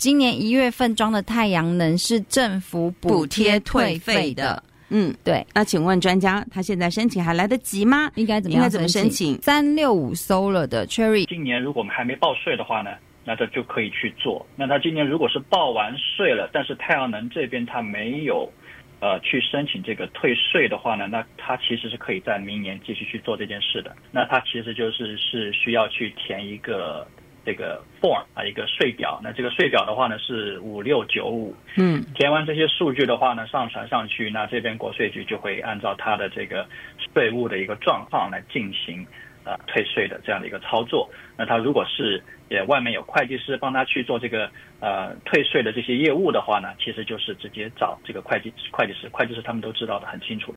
今年1月份装的太阳能是政府补贴退费的。对。 那请问专家，他现在申请还来得及吗？ 应该怎么申请？365 Solar 的 Cherry， 今年如果我们还没报税的话呢，那这就可以去做。那他今年如果是报完税了，但是太阳能这边他没有去申请这个退税的话呢，那他其实是可以在明年继续去做这件事的。那他其实是需要去填一个这个 form 一个税表。那这个税表的话呢是5695，填完这些数据的话呢，上传上去，那这边国税局就会按照他的这个税务的一个状况来进行退税的这样的一个操作。那他如果是外面有会计师帮他去做这个退税的这些业务的话呢，其实就是直接找这个会计师他们都知道的很清楚。